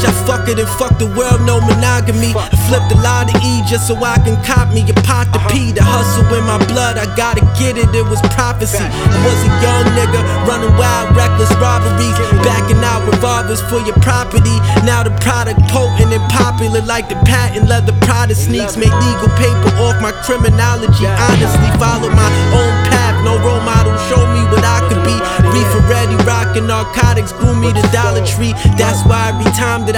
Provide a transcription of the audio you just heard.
I fuck it and fuck the world, no monogamy. I flipped a lot of E just so I can cop me a pot to pee. The hustle in my blood, I gotta get it, it was prophecy. I was a young nigga, running wild, reckless robberies, backing out revolvers for your property. Now the product potent and popular like the patent leather Prada sneaks. Make legal paper off my criminology. Honestly, follow my own path, no role model show me what I could be. Reefer ready, rockin' narcotics, grew me to Dollar Tree. That's why every time that